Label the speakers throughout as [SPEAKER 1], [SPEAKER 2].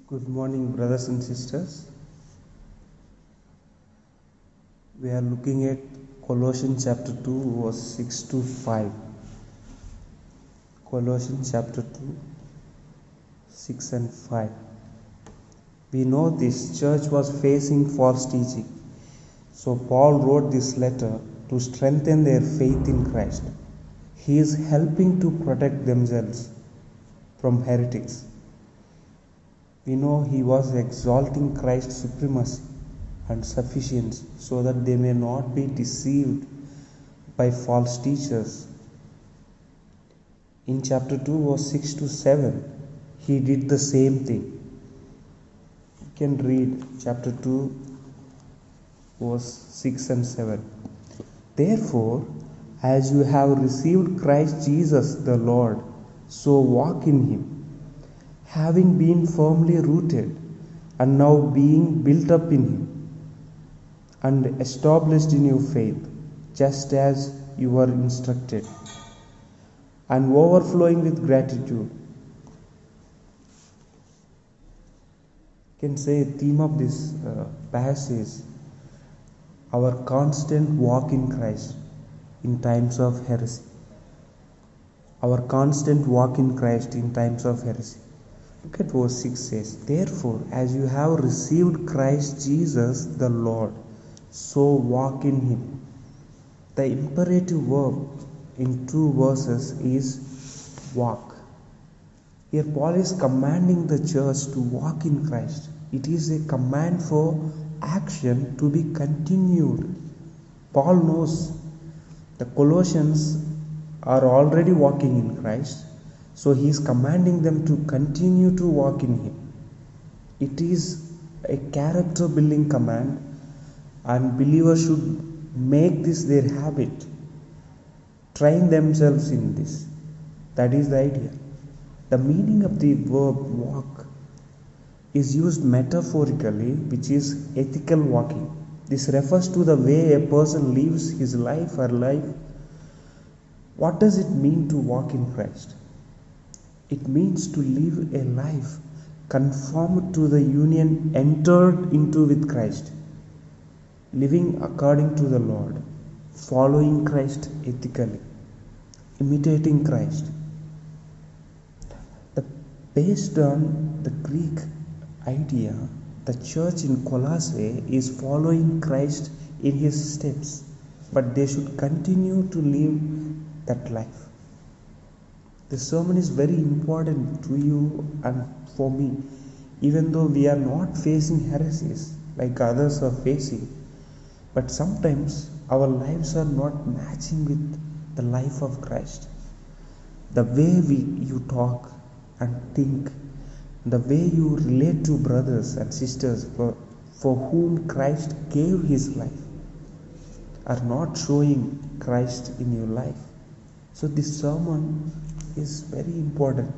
[SPEAKER 1] Good morning, brothers and sisters. We are looking at Colossians chapter 2, verse 6 to 5. Colossians chapter 2, 6 and 5. We know this church was facing false teaching. So Paul wrote this letter to strengthen their faith in Christ. He is helping to protect themselves from heretics. We know he was exalting Christ's supremacy and sufficiency so that they may not be deceived by false teachers. In chapter 2, verse 6 to 7, he did the same thing. You can read chapter 2, verse 6 and 7. Therefore, as you have received Christ Jesus the Lord, so walk in him, having been firmly rooted and now being built up in him and established in your faith, just as you were instructed, and overflowing with gratitude. You can say a theme of this passage, our constant walk in Christ in times of heresy. Our constant walk in Christ in times of heresy. Look at verse 6 says, therefore, as you have received Christ Jesus the Lord, so walk in him. The imperative verb in 2 verses is walk. Here Paul is commanding the church to walk in Christ. It is a command for action to be continued. Paul knows the Colossians are already walking in Christ. So he is commanding them to continue to walk in him. It is a character building command, and believers should make this their habit. Train themselves in this. That is the idea. The meaning of the verb walk is used metaphorically, which is ethical walking. This refers to the way a person lives his life or life. What does it mean to walk in Christ? It means to live a life conformed to the union entered into with Christ, living according to the Lord, following Christ ethically, imitating Christ. Based on the Greek idea, the church in Colossae is following Christ in his steps, but they should continue to live that life. This sermon is very important to you and for me, even though we are not facing heresies like others are facing. But sometimes our lives are not matching with the life of Christ. The way you talk and think, the way you relate to brothers and sisters for whom Christ gave his life, are not showing Christ in your life. So this sermon is very important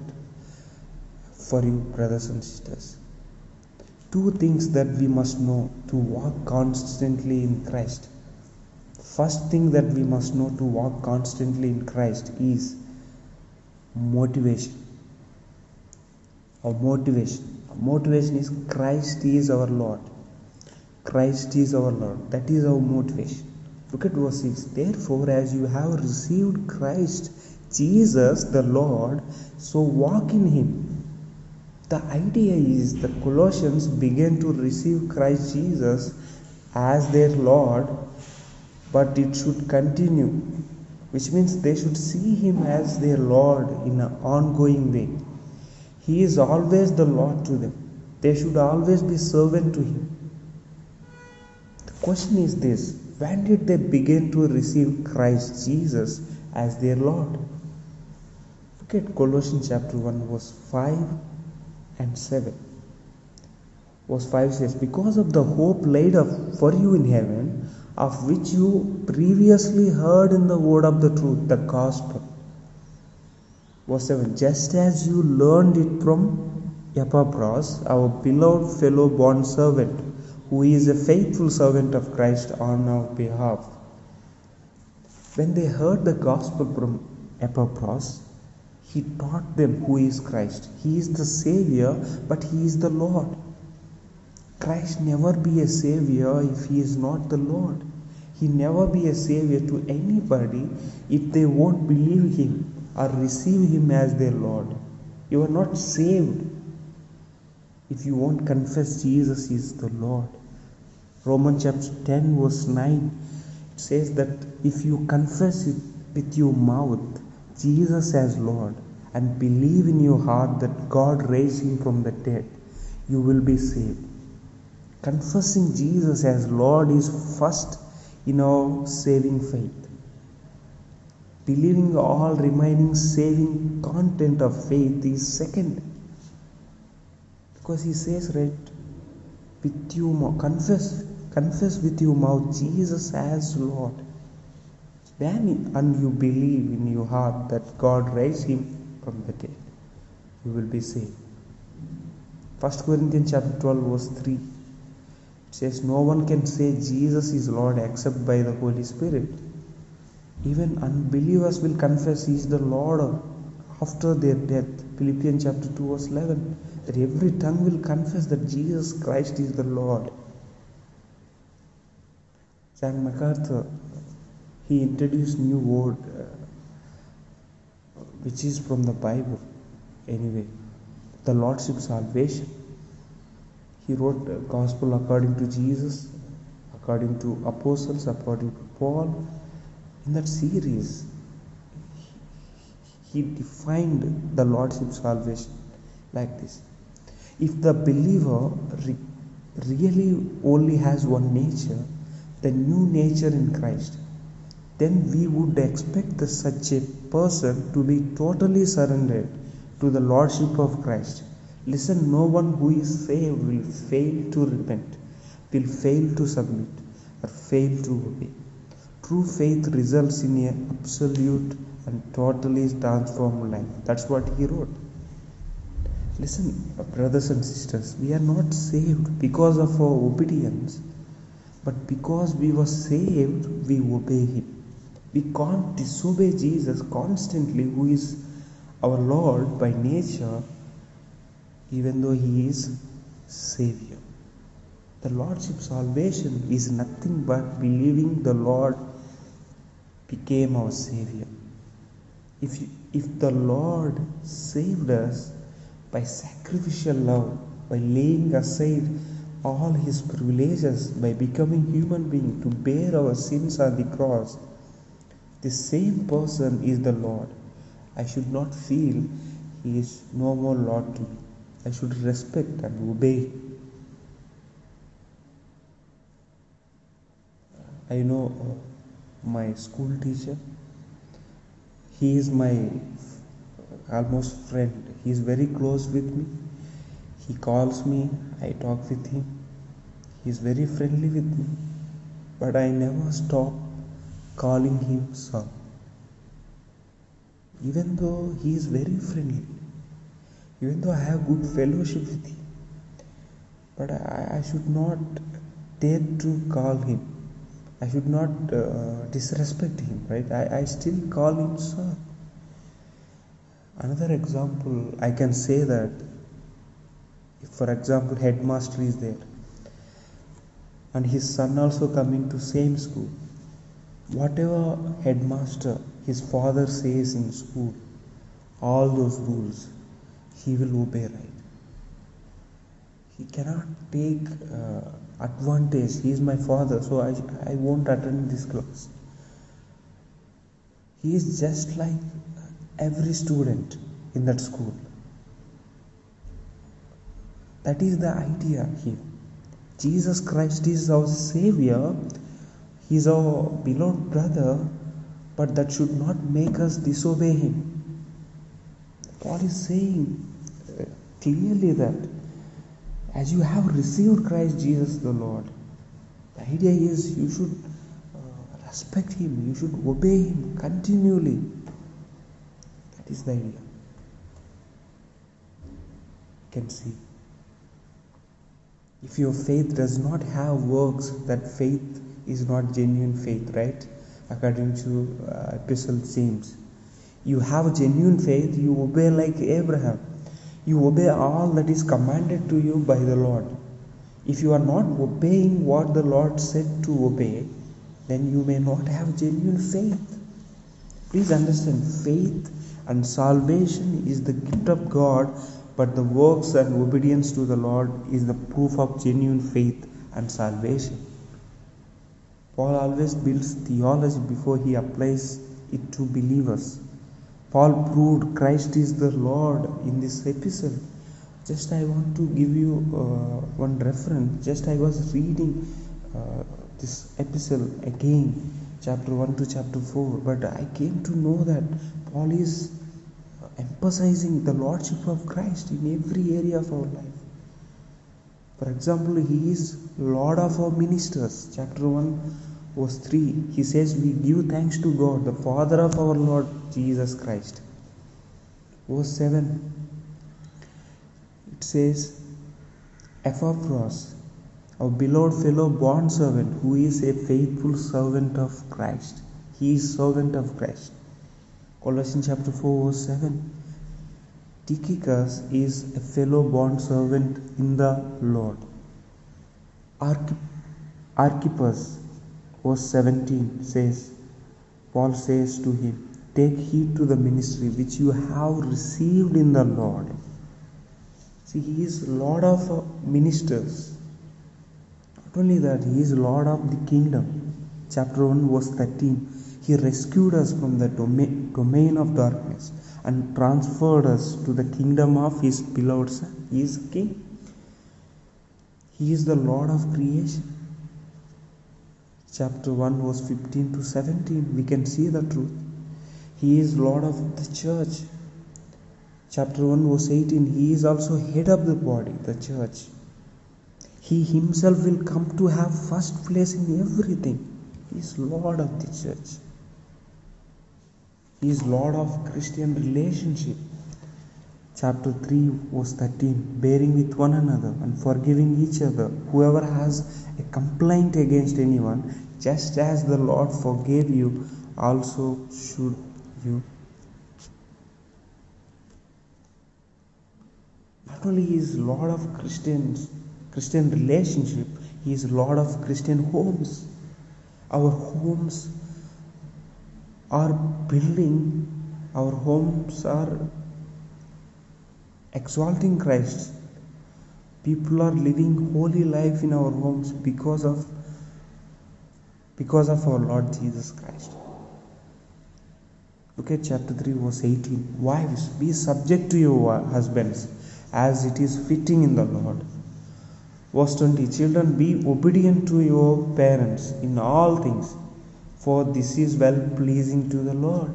[SPEAKER 1] for you, brothers and sisters. 2 things that we must know to walk constantly in Christ. First thing that we must know to walk constantly in Christ is motivation. Our motivation is Christ is our Lord. Christ is our Lord. That is our motivation. Look at verse 6. Therefore, as you have received Christ Jesus the Lord, so walk in him. The idea is the Colossians began to receive Christ Jesus as their Lord, but it should continue, which means they should see him as their Lord in an ongoing way. He is always the Lord to them. They should always be servant to him. The question is this: when did they begin to receive Christ Jesus as their Lord? Look at Colossians chapter 1, verse 5 and 7. Verse 5 says, because of the hope laid up for you in heaven, of which you previously heard in the word of the truth, the gospel. Verse 7, just as you learned it from Epaphras, our beloved fellow bondservant, who is a faithful servant of Christ on our behalf. When they heard the gospel from Epaphras, He taught them who is Christ. He is the Savior, but He is the Lord. Christ never be a Savior if He is not the Lord. He never be a Savior to anybody if they won't believe Him or receive Him as their Lord. You are not saved if you won't confess Jesus is the Lord. Romans chapter 10 verse 9, it says that if you confess it with your mouth, Jesus as Lord, and believe in your heart that God raised Him from the dead, you will be saved. Confessing Jesus as Lord is first in our saving faith. Believing all remaining saving content of faith is second. Because He says, right, with your mouth, confess with your mouth Jesus as Lord. Then, and you believe in your heart that God raised Him from the dead, you will be saved. 1 Corinthians chapter 12 verse 3, it says, no one can say Jesus is Lord except by the Holy Spirit. Even unbelievers will confess He is the Lord after their death. Philippians chapter 2 verse 11, that every tongue will confess that Jesus Christ is the Lord. John MacArthur, he introduced new word which is from the Bible anyway, the Lordship salvation. He wrote a gospel according to Jesus, according to apostles, according to Paul. In that series, he defined the Lordship salvation like this. If the believer really only has one nature, the new nature in Christ, then we would expect such a person to be totally surrendered to the Lordship of Christ. Listen, no one who is saved will fail to repent, will fail to submit, or fail to obey. True faith results in an absolute and totally transformed life. That's what he wrote. Listen, brothers and sisters, we are not saved because of our obedience, but because we were saved, we obey Him. We can't disobey Jesus constantly, who is our Lord by nature, even though He is Savior. The Lordship salvation is nothing but believing the Lord became our Savior. If the Lord saved us by sacrificial love, by laying aside all His privileges, by becoming human being to bear our sins on the cross, the same person is the Lord. I should not feel He is no more Lord to me. I should respect and obey. I know my school teacher, he is my almost friend. He is very close with me. He calls me, I talk with him. He is very friendly with me. But I never stop calling him sir. Even though he is very friendly, even though I have good fellowship with him, but I should not dare to call him. I should not disrespect him, right? I still call him sir. Another example, I can say that if, for example, headmaster is there and his son also coming to same school, whatever headmaster, his father says in school, all those rules, he will obey, right? He cannot take advantage. He is my father, so I won't attend this class. He is just like every student in that school. That is the idea here. Jesus Christ is our Savior. He is our beloved brother, but that should not make us disobey Him. Paul is saying clearly that as you have received Christ Jesus the Lord, the idea is you should respect Him, you should obey Him continually. That is the idea. You can see. If your faith does not have works, that faith is not genuine faith, right? According to Epistle James. You have genuine faith, you obey like Abraham. You obey all that is commanded to you by the Lord. If you are not obeying what the Lord said to obey, then you may not have genuine faith. Please understand, faith and salvation is the gift of God, but the works and obedience to the Lord is the proof of genuine faith and salvation. Paul always builds theology before he applies it to believers. Paul proved Christ is the Lord in this epistle. Just I want to give you one reference. Just I was reading this epistle again, chapter 1 to chapter 4, but I came to know that Paul is emphasizing the Lordship of Christ in every area of our life. For example, he is Lord of our ministers. Chapter 1 verse 3, he says, we give thanks to God, the Father of our Lord Jesus Christ. Verse 7, it says, Epaphras, our beloved fellow bondservant, who is a faithful servant of Christ. He is servant of Christ. Colossians chapter 4 verse 7, Tychicus is a fellow bondservant in the Lord. Archippus, verse 17 says, Paul says to him, take heed to the ministry which you have received in the Lord. See, he is Lord of ministers. Not only that, he is Lord of the kingdom. Chapter 1 verse 13, he rescued us from the domain of darkness and transferred us to the kingdom of his beloved Son. He is King. He is the Lord of creation. Chapter 1 verse 15 to 17, we can see the truth. He is Lord of the church. Chapter 1 verse 18, he is also head of the body, the church. He himself will come to have first place in everything. He is Lord of the church. He is Lord of Christian relationship. Chapter 3 verse 13, bearing with one another and forgiving each other, whoever has a complaint against anyone, just as the Lord forgave you, also should you. Not only he is Lord of Christian relationship, he is Lord of Christian homes. Our homes are building, our homes are exalting Christ. People are living holy life in our homes because of our Lord Jesus Christ. Look at chapter 3 verse 18. Wives, be subject to your husbands as it is fitting in the Lord. Verse 20, children, be obedient to your parents in all things, for this is well pleasing to the Lord.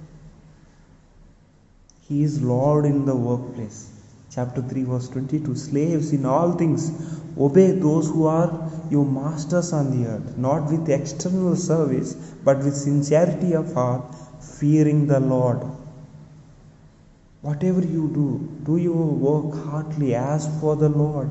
[SPEAKER 1] He is Lord in the workplace. Chapter 3 verse 22, slaves, in all things obey those who are your masters on the earth, not with external service, but with sincerity of heart, fearing the Lord. Whatever you do your work heartily as for the Lord,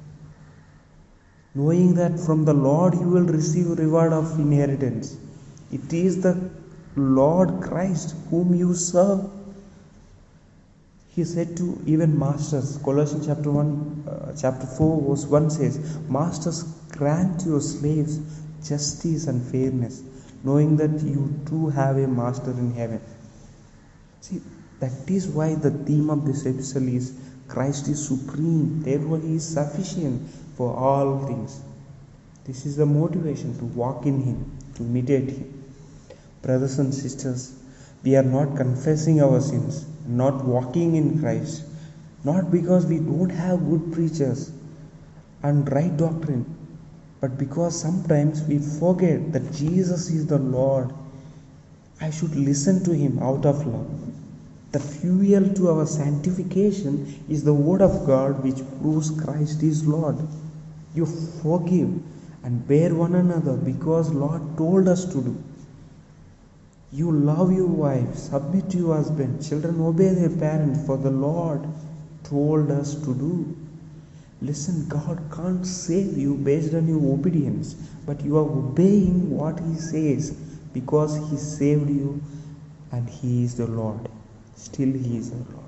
[SPEAKER 1] knowing that from the Lord you will receive reward of inheritance. It is the Lord Christ whom you serve. He said to even masters, Colossians chapter 4 verse 1 says, Masters, grant your slaves justice and fairness, knowing that you too have a master in heaven. See, that is why the theme of this epistle is Christ is supreme, therefore he is sufficient for all things. This is the motivation to walk in him, to imitate him. Brothers and sisters, we are not confessing our sins, not walking in Christ, not because we don't have good preachers and right doctrine, but because sometimes we forget that Jesus is the Lord. I should listen to him out of love. The fuel to our sanctification is the word of God, which proves Christ is Lord. You forgive and bear one another because Lord told us to do. You love your wife, submit to your husband, children obey their parents, for the Lord told us to do. Listen, God can't save you based on your obedience, but you are obeying what he says because he saved you and He is the Lord. Still He is our Lord.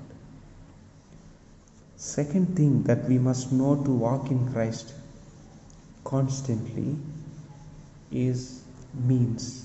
[SPEAKER 1] Second thing that we must know to walk in Christ constantly is means.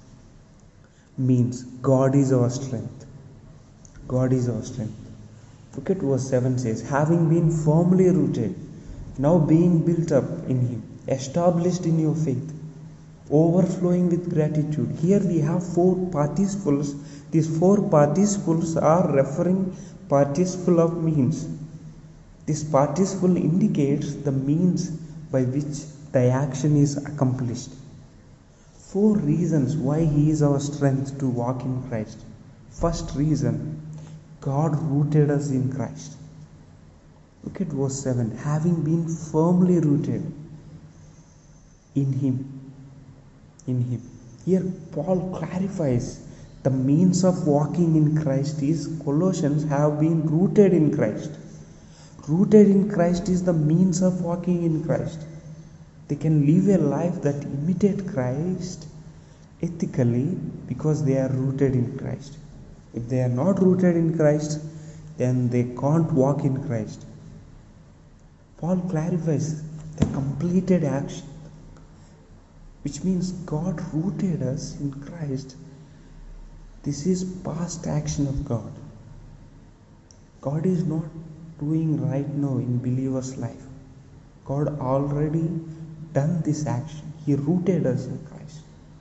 [SPEAKER 1] God is our strength. God is our strength. Look at verse 7 says, having been firmly rooted, now being built up in Him, established in your faith, overflowing with gratitude. Here we have four participles. These four participles are referring participle of means. This participle indicates the means by which the action is accomplished. Four reasons why He is our strength to walk in Christ. First reason, God rooted us in Christ. Look at verse 7. Having been firmly rooted in Him. Here Paul clarifies the means of walking in Christ is Colossians have been rooted in Christ. Rooted in Christ is the means of walking in Christ. They can live a life that imitates Christ ethically because they are rooted in Christ. If they are not rooted in Christ, then they can't walk in Christ. Paul clarifies the completed action, which means God rooted us in Christ. This is past action of God. God is not doing right now in believer's life. God already done this action. He rooted us in Christ.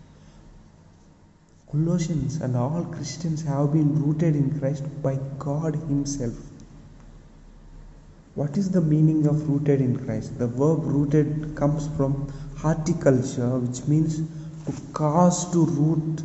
[SPEAKER 1] Colossians and all Christians have been rooted in Christ by God Himself. What is the meaning of rooted in Christ? The verb rooted comes from horticulture, which means to cause to root,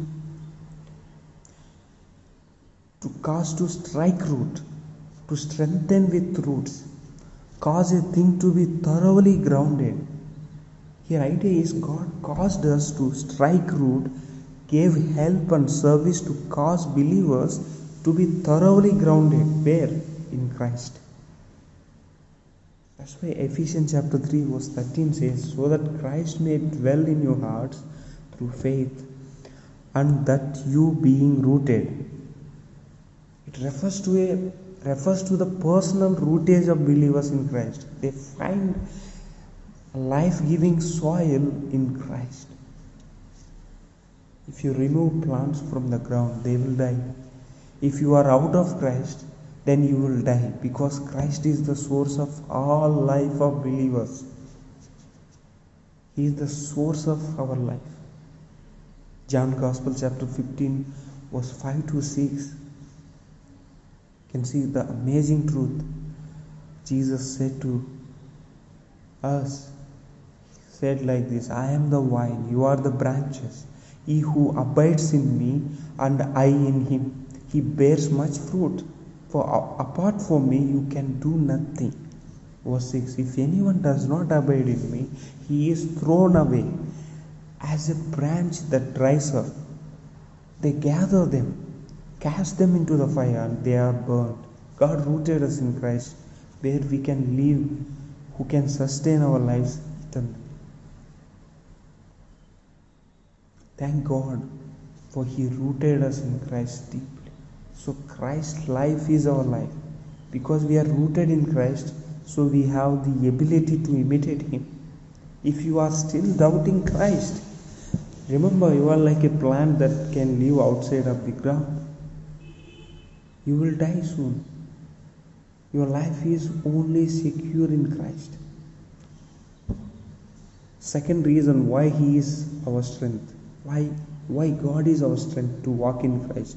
[SPEAKER 1] to cause to strike root, to strengthen with roots, cause a thing to be thoroughly grounded. Here idea is God caused us to strike root, gave help and service to cause believers to be thoroughly grounded. Where? In Christ. That's why Ephesians chapter 3 verse 13 says, so that Christ may dwell in your hearts through faith, and that you being rooted. It refers to the personal rootage of believers in Christ. They find a life-giving soil in Christ. If you remove plants from the ground, they will die. If you are out of Christ, then you will die, because Christ is the source of all life of believers. He is the source of our life. John Gospel chapter 15 verse 5 to 6. You can see the amazing truth. Jesus said to us, He said like this, I am the vine, you are the branches. He who abides in me and I in him, he bears much fruit. For apart from me, you can do nothing. Verse 6, if anyone does not abide in me, he is thrown away as a branch that dries up. They gather them, cast them into the fire, and they are burned. God rooted us in Christ, where we can live, who can sustain our lives eternally. Thank God, for He rooted us in Christ deeply. So Christ's life is our life. Because we are rooted in Christ, so we have the ability to imitate Him. If you are still doubting Christ, remember you are like a plant that can live outside of the ground. You will die soon. Your life is only secure in Christ. Second reason why He is our strength. Why God is our strength to walk in Christ.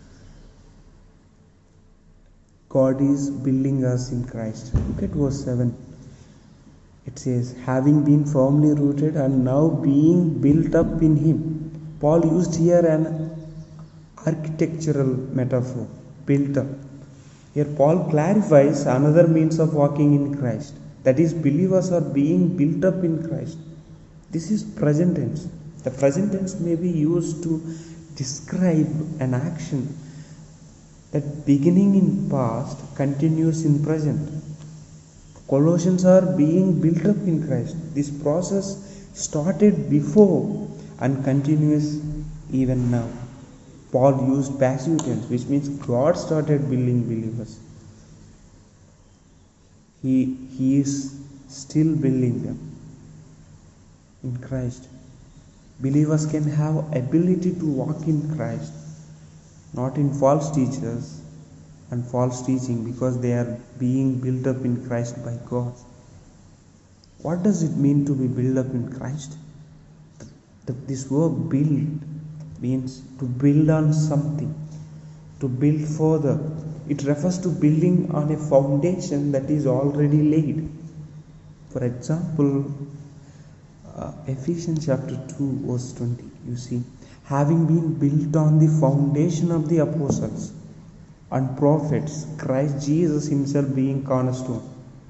[SPEAKER 1] God is building us in Christ. Look at verse 7. It says, having been firmly rooted and now being built up in Him. Paul used here an architectural metaphor, built up. Here Paul clarifies another means of walking in Christ. That is, believers are being built up in Christ. This is present tense. The present tense may be used to describe an action that beginning in past continues in present. Colossians are being built up in Christ. This process started before and continues even now. Paul used passive tense, which means God started building believers. He is still building them in Christ. Believers can have ability to walk in Christ, not in false teachers and false teaching, because they are being built up in Christ by God. What does it mean to be built up in Christ? This word build means to build on something, to build further. It refers to building on a foundation that is already laid. For example, Ephesians chapter 2 verse 20, you see, having been built on the foundation of the apostles and prophets, Christ Jesus himself being cornerstone.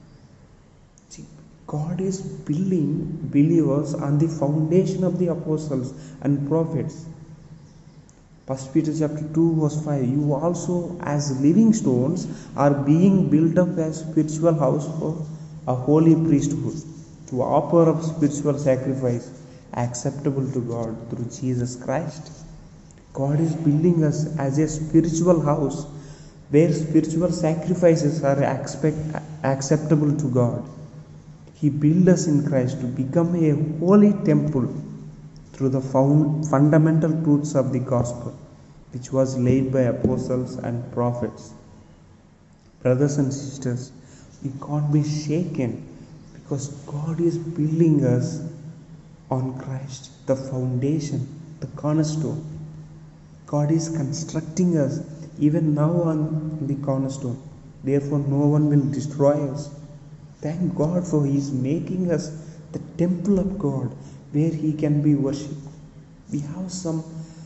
[SPEAKER 1] See, God is building believers on the foundation of the apostles and prophets. 1 Peter chapter 2 verse 5, you also as living stones are being built up as spiritual house for a holy priesthood, to offer up spiritual sacrifice acceptable to God through Jesus Christ. God is building us as a spiritual house where spiritual sacrifices are acceptable to God. He built us in Christ to become a holy temple through the fundamental truths of the gospel, which was laid by apostles and prophets. Brothers and sisters, we can't be shaken because God is building us on Christ, the foundation, the cornerstone. God is constructing us even now on the cornerstone. Therefore, no one will destroy us. Thank God for He is making us the temple of God where He can be worshipped. We have some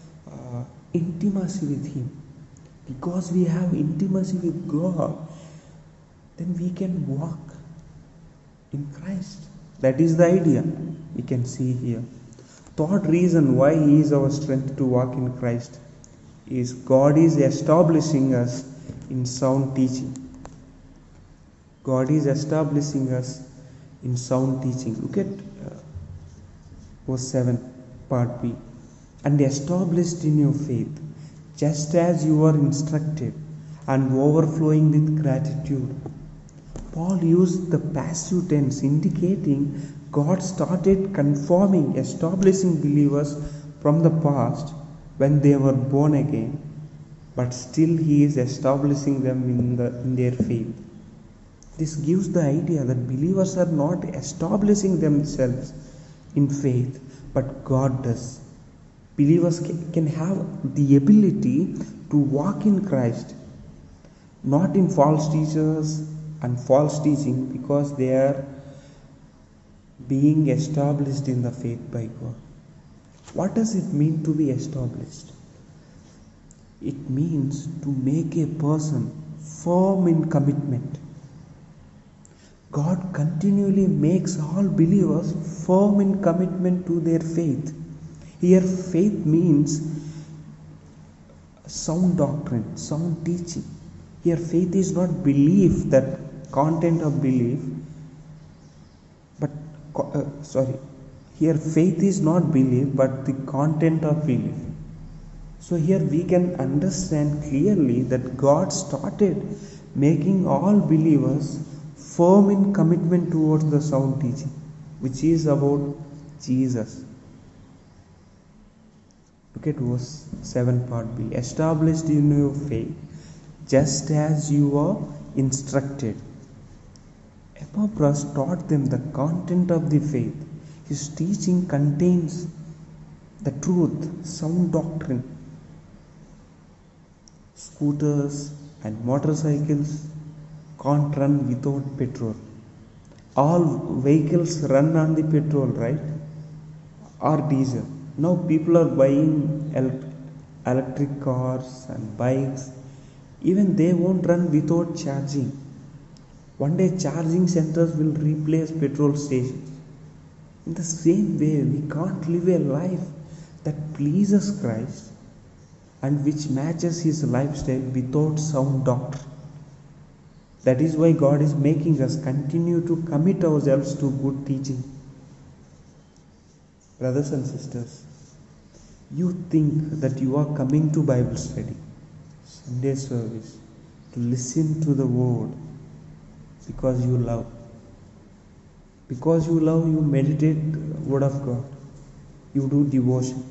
[SPEAKER 1] intimacy with Him. Because we have intimacy with God, then we can walk in Christ. That is the idea we can see here. Third reason why He is our strength to walk in Christ is God is establishing us in sound teaching. God is establishing us in sound teaching. Look at verse 7, part B. And established in your faith, just as you are instructed, and overflowing with gratitude. Paul used the passive tense, indicating God started conforming, establishing believers from the past when they were born again, but still He is establishing them in their faith. This gives the idea that believers are not establishing themselves in faith, but God does. Believers can have the ability to walk in Christ, not in false teachers and false teaching, because they are being established in the faith by God. What does it mean to be established? It means to make a person firm in commitment. God continually makes all believers firm in commitment to their faith. Here, faith means sound doctrine, sound teaching. Here, faith is not belief, that content of belief, but here faith is not belief, but the content of belief. So here we can understand clearly that God started making all believers firm in commitment towards the sound teaching, which is about Jesus. Look at verse 7, part B. Established in your faith, just as you are instructed. Epaphras taught them the content of the faith. His teaching contains the truth, sound doctrine. Scooters and motorcycles can't run without petrol. All vehicles run on the petrol, right? Or diesel. Now people are buying electric cars and bikes. Even they won't run without charging. One day charging centers will replace petrol stations. In the same way, we can't live a life that pleases Christ and which matches His lifestyle without sound doctrine. That is why God is making us continue to commit ourselves to good teaching. Brothers and sisters, You think that you are coming to Bible study, Sunday service, to listen to the word because you love. Because you love, you meditate the word of God. You do devotion.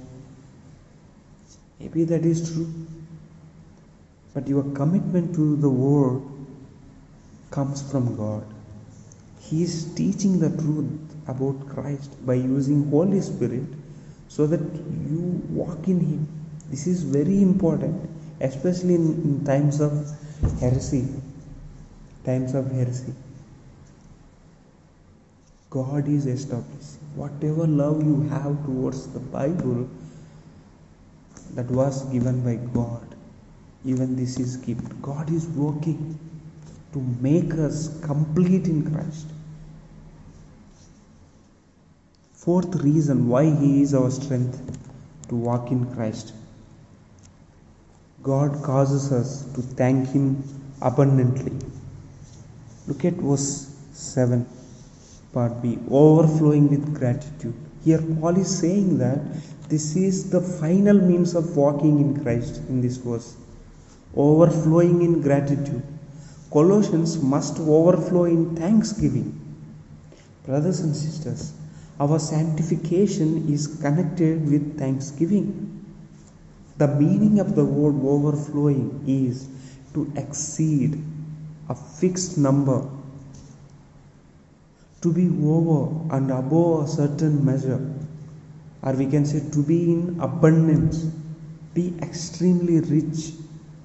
[SPEAKER 1] Maybe that is true. But your commitment to the word comes from God. He is teaching the truth about Christ by using Holy Spirit so that you walk in Him. This is very important, especially in times of heresy. Times of heresy. God is established. Whatever love you have towards the Bible, that was given by God. Even this is gift. God is working to make us complete in Christ. Fourth reason why He is our strength to walk in Christ. God causes us to thank Him abundantly. Look at verse 7, part B, overflowing with gratitude. Here Paul is saying that this is the final means of walking in Christ in this verse. Overflowing in gratitude. Colossians must overflow in thanksgiving. Brothers and sisters, our sanctification is connected with thanksgiving. The meaning of the word overflowing is to exceed a fixed number, to be over and above a certain measure, or we can say to be in abundance, be extremely rich.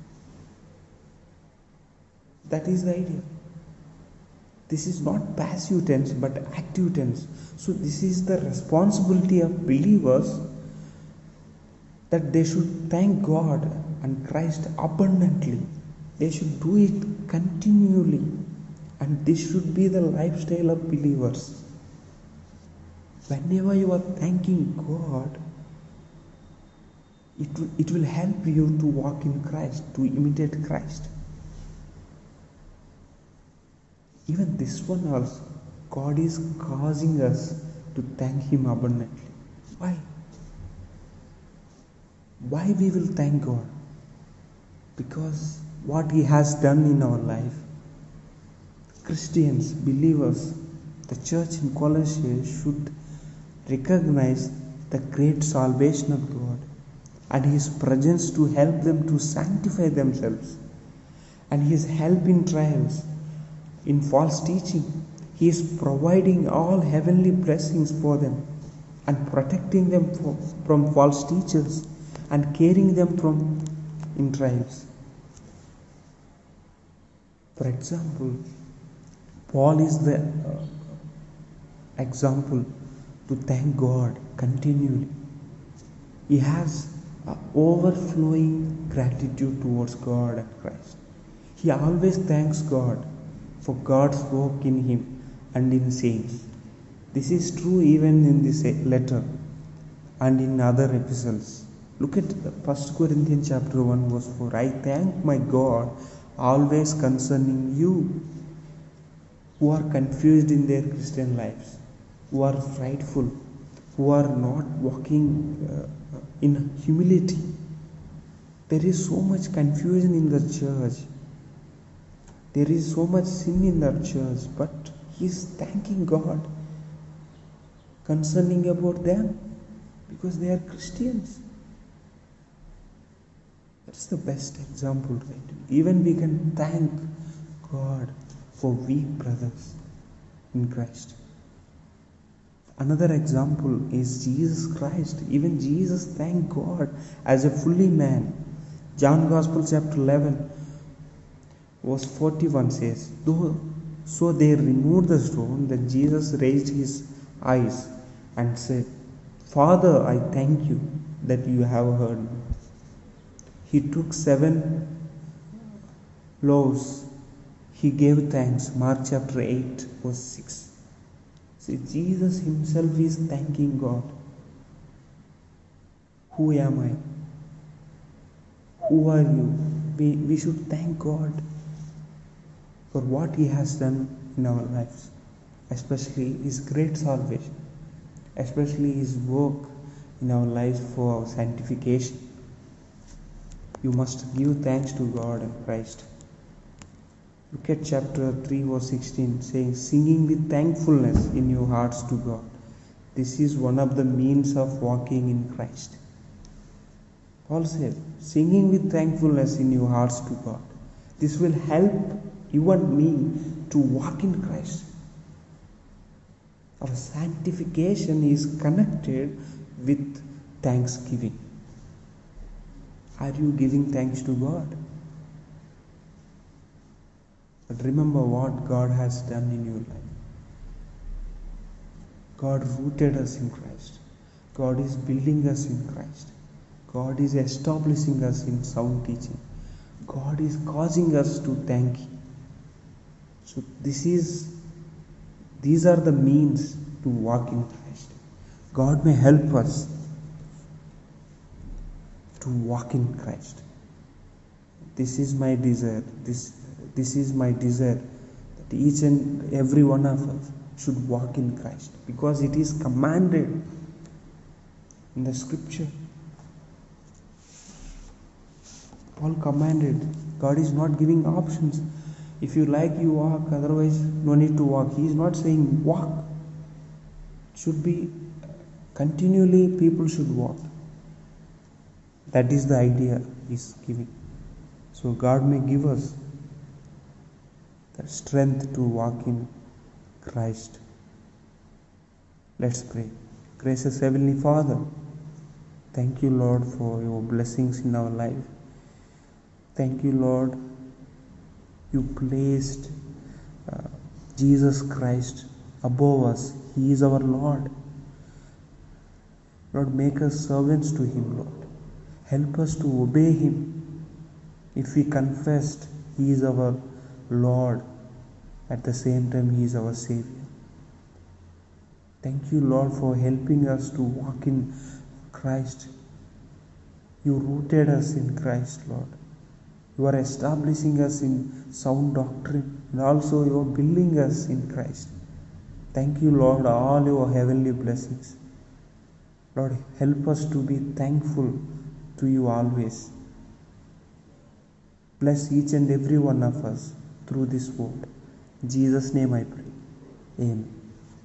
[SPEAKER 1] That is the idea. This is not passive tense but active tense. So this is the responsibility of believers, that they should thank God and Christ abundantly. They should do it continually, and this should be the lifestyle of believers. Whenever you are thanking God, it will help you to walk in Christ, to imitate Christ. Even this one also, God is causing us to thank Him abundantly. Why? Why we will thank God? Because what He has done in our life. Christians, believers, the church in Colossae should recognize the great salvation of God and His presence to help them to sanctify themselves, and His help in trials, in false teaching. He is providing all heavenly blessings for them and protecting them from false teachers and carrying them from in trials. For example, Paul is the example to thank God continually. He has overflowing gratitude towards God and Christ. He always thanks God for God's work in him and in saints. This is true even in this letter and in other epistles. Look at 1 Corinthians chapter 1 verse 4. I thank my God always concerning you who are confused in their Christian lives, who are frightful, who are not walking in humility. There is so much confusion in the church. There is so much sin in the church, but he is thanking God concerning about them because they are Christians. That's the best example, right? Even we can thank God for weak brothers in Christ. Another example is Jesus Christ. Even Jesus thanked God as a fully man. John Gospel chapter 11 verse 41 says, So they removed the stone, that Jesus raised his eyes and said, Father, I thank you that you have heard me. He took 7 loaves. He gave thanks. Mark chapter 8 verse 6. See, Jesus himself is thanking God. Who am I? Who are you? We should thank God for what he has done in our lives, especially his great salvation, especially his work in our lives for our sanctification. You must give thanks to God and Christ. Look at chapter 3 verse 16 saying, singing with thankfulness in your hearts to God. This is one of the means of walking in Christ. Paul said, singing with thankfulness in your hearts to God. This will help you and me to walk in Christ. Our sanctification is connected with thanksgiving. Are you giving thanks to God? But remember what God has done in your life. God rooted us in Christ. God is building us in Christ. God is establishing us in sound teaching. God is causing us to thank Him. So these are the means to walk in Christ. God may help us to walk in Christ. This is my desire. This is my desire that each and every one of us should walk in Christ, because it is commanded in the scripture. Paul commanded. God is not giving options. If you like, you walk, otherwise no need to walk. He is not saying walk. It should be continually people should walk. That is the idea He is giving. So God may give us the strength to walk in Christ. Let's pray. Gracious Heavenly Father, thank you, Lord, for your blessings in our life. Thank you, Lord, you placed Jesus Christ above us. He is our Lord. Lord, make us servants to Him, Lord. Help us to obey Him. If we confessed He is our Lord, at the same time He is our Savior. Thank you, Lord, for helping us to walk in Christ. You rooted us in Christ, Lord. You are establishing us in sound doctrine, and also you are building us in Christ. Thank you, Lord, all your heavenly blessings. Lord, help us to be thankful to you always. Bless each and every one of us through this word. In Jesus' name I pray. Amen.